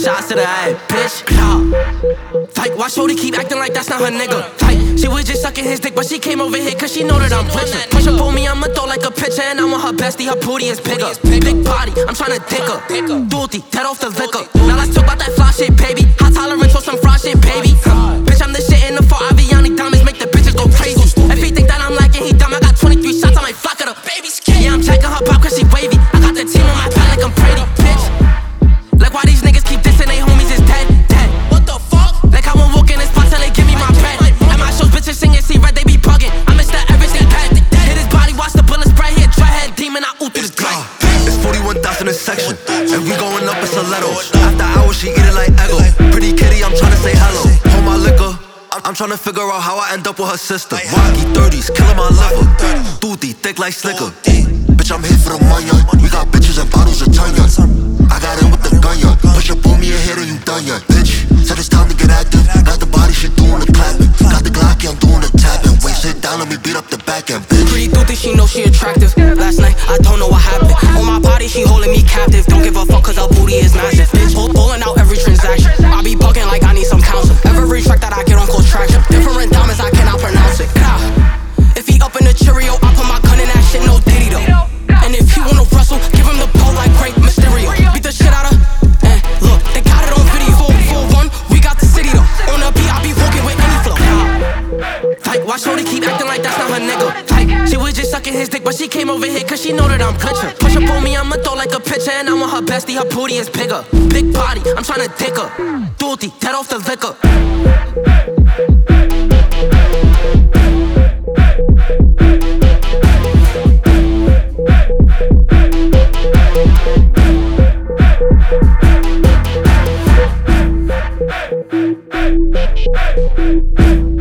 shots to the head, bitch. Like, why shorty keep acting like that's not her nigga? Like, she was just sucking his dick, but she came over here cause she know that I'm richer. Push up on me, I'ma throw like a pitcher, and I'm on her bestie, her booty is bigger. Big body, I'm tryna dick her. Duty, dead off the liquor. Now let's talk about that fly shit, baby. High tolerance for some fry shit, baby. Bitch, I'm the shit in the 4 Aviani diamonds, make the bitches go crazy. If he think that I'm lacking, he dumb. I got 23 shots, I might flock at her. Yeah, I'm checking her pop cause she wavy. I got the team on my back like I'm Brady, bitch. Like why these niggas keep dissing, they homies is dead. What the fuck? Like I won't walk in this spot till they give me my bread. At my shows, bitches singing, see red, they be bugging. I miss that everything pet. Hit his body, watch the bullets spray. Here, dreadhead demon, I ooh through this grind. It's 41,000 in section, and we going up in stilettos. After hours, she eat it like Eggo. Pretty kitty, I'm tryna say hello. Hold my liquor, I'm tryna figure out how I end up with her sister. Rocky 30s, killing my liver. Duty, thick like slicker. Bitch, I'm here for the money. We got bitches and bottles of Tanya. I got in with the gun, yeah. Push up on me and hit her, you done, yeah. Bitch, said it's time to get active. Got the body, shit doing the clapping. Got the Glocky, I'm doing the tapping. Wait, sit down, let me beat up the back end, bitch. Pretty duty, she know she attractive. Last night, I don't know what happened. On my body, she holding me captive. Don't give a fuck cause her booty is massive. Bitch, pulling out every transaction. I be bugging like I need some counsel. Every track that I get on close traction. Different diamonds, I cannot pronounce it. If he up in the Cheerio, I put my gun in that shit, no Diddy though. And if he wanna wrestle, give him the pole like Great Mysterio. Beat the shit out of, look, they got it on video. 441, we got the city though. On the beat, I be walking with any flow. Like, why shorty keep acting like that's not her nigga? Like, she was just sucking his dick, but she came over here cause she know that I'm richer. Push up on me, I'ma throw like a pitcher, and I'm on her bestie, her booty is bigger. Big body, I'm tryna dick her. Duty, dead off the liquor. We'll be right back.